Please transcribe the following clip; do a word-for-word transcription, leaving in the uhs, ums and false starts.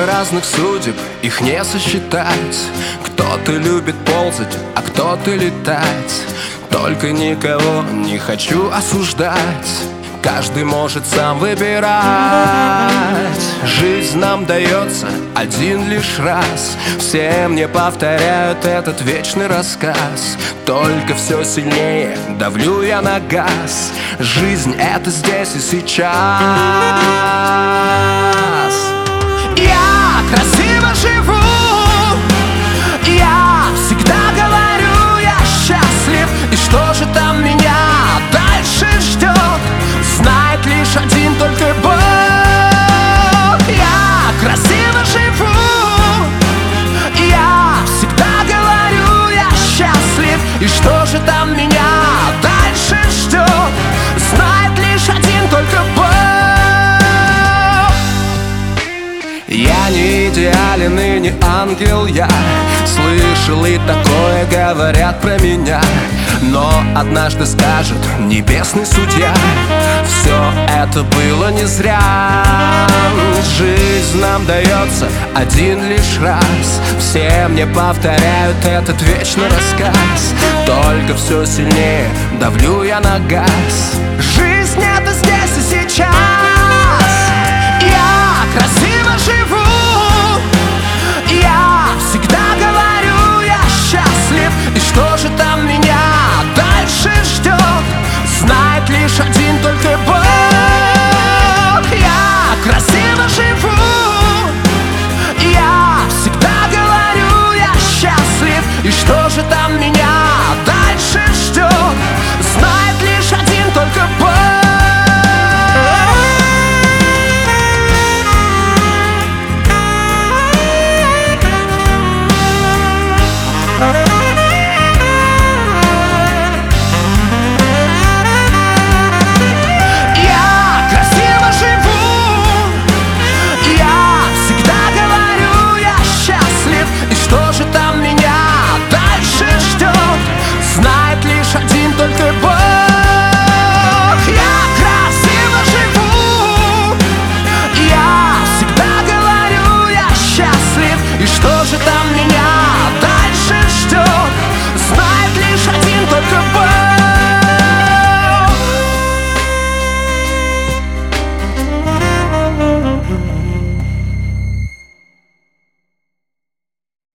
разных судеб, их не сосчитать. Кто-то любит ползать, а кто-то летать. Только никого не хочу осуждать. Каждый может сам выбирать. Жизнь нам дается один лишь раз. Все мне повторяют этот вечный рассказ. Только все сильнее давлю я на газ. Жизнь — это здесь и сейчас. Я красиво живу, я всегда говорю, я счастлив. И что же там меня дальше ждет, знает лишь один только Бог. Я красиво живу, я всегда говорю, я счастлив. И что же там меня дальше ждет, знает лишь один только Бог. Я не идеален и не ангел, я слышал и такое говорят про меня. Но однажды скажет небесный судья: все это было не зря. Жизнь нам дается один лишь раз. Все мне повторяют этот вечный рассказ. Только все сильнее давлю я на газ. Жизнь